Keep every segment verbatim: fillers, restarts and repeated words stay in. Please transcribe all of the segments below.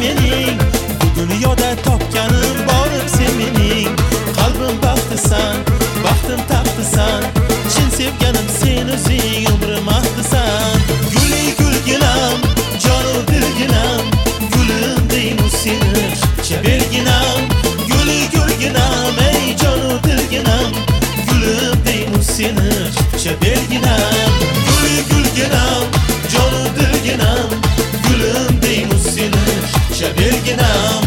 mening, bu dunyoda topganim borim sen mening. Qalbim baxtisan, baxtim taxtisan, chin sevganim sen o'zing, umrim ahdisan. Guli gulginam, jonu dilginam, gulim deymu seni chaberginam. Guli gulginam, ey jonu dilginam, gulim deymu seni chaberginam. Guli gulginam, jonu dilginam, gulim deymu seni chaberginam.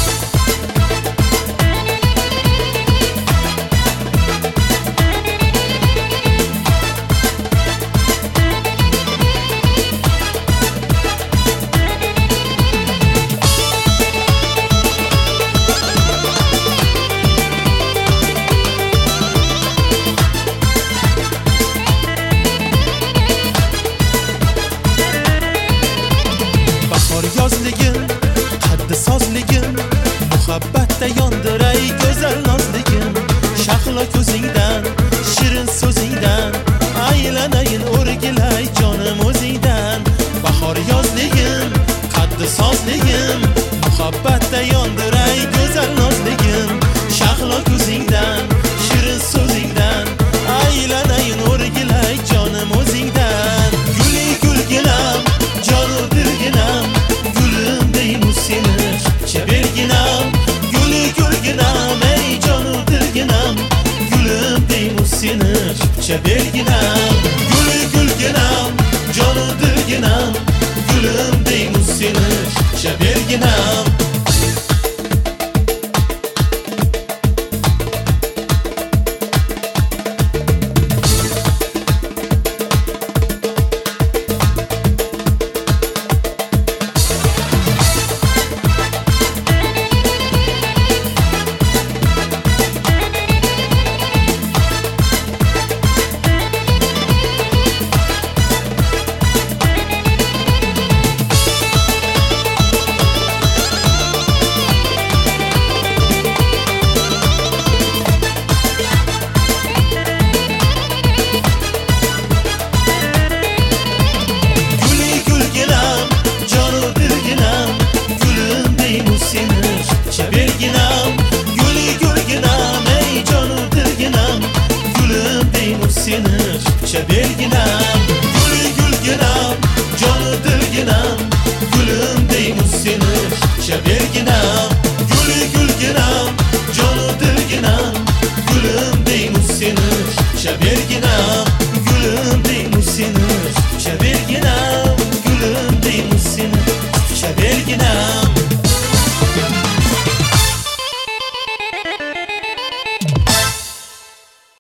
Yozligim, qaddi sozligim, muhabbatda yondiray go'zal nozligim. Shahlo ko'zingdan, shirin so'zingdan, aylanayin o'rgilay jonim o'zingdan. Bahor yozligim, qaddi sozligim, muhabbatda yondiray go'zal nozligim. Shahlo ko'zingdan, shirin so'zingdan, aylanayin o'rgilay jonim o'zingdan. Guli gulginam, jonu dilginam, seni chaberginam. Guli gulginam, ey jonu dilginam, gulim deymu seni chaberginam. Guli gulginam, jonu dilginam, gulim deymu seni chaberginam.